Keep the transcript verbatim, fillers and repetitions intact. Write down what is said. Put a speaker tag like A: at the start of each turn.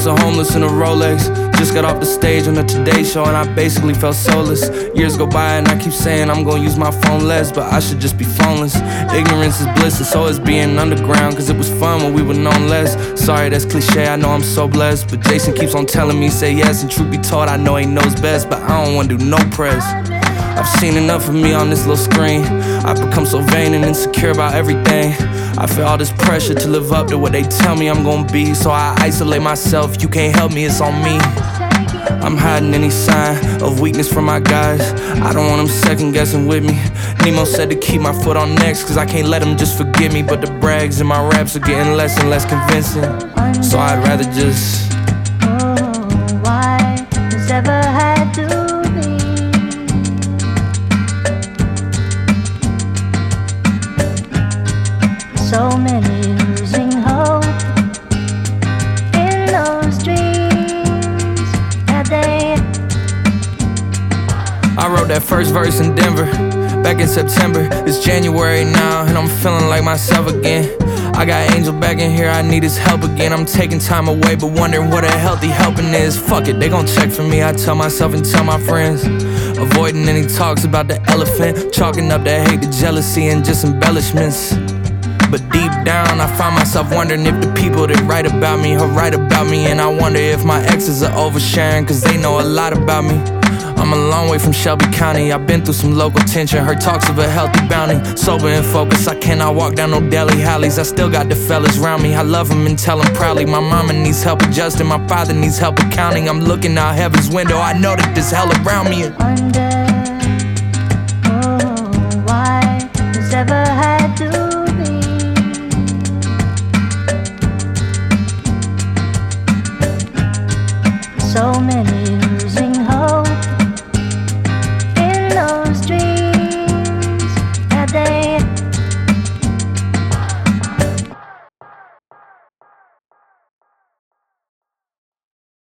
A: house of homeless in a Rolex. Just got off the stage on the Today Show and I basically felt soulless. Years go by and I keep saying I'm gonna use my phone less, but I should just be phoneless. Ignorance is bliss and so is being underground, cause it was fun when we were known less. Sorry, that's cliche, I know I'm so blessed, but Jason keeps on telling me say yes, and truth be told I know he knows best, but I don't wanna do no press. I've seen enough of me on this little screen. I've become so vain and insecure about everything. I feel all this pressure to live up to what they tell me I'm gonna be, so I isolate myself. You can't help me, it's on me. I'm hiding any sign of weakness from my guys. I don't want them second guessing with me. Nemo said to keep my foot on next, cause I can't let them just forget me. But the brags in my raps are getting less and less convincing, so I'd rather just
B: oh, why this ever had to be? So many losing hope in those dreams that they.
A: I wrote that first verse in Denver back in September. It's January now and I'm feeling like myself again. I got Angel back in here, I need his help again. I'm taking time away but wondering what a healthy helping is. Fuck it, they gon' check for me, I tell myself and tell my friends. Avoiding any talks about the elephant, chalking up the hate, the jealousy and just embellishments. But deep down I find myself wondering if the people that write about me are right about me. And I wonder if my exes are oversharing, cause they know a lot about me. I'm a long way from Shelby County, I've been through some local tension. Heard talks of a healthy bounty, sober and focused. I cannot walk down no deli alleys, I still got the fellas around me. I love them and tell them proudly. My mama needs help adjusting, my father needs help accounting. I'm looking out heaven's window, I know that there's hell around me.
B: Under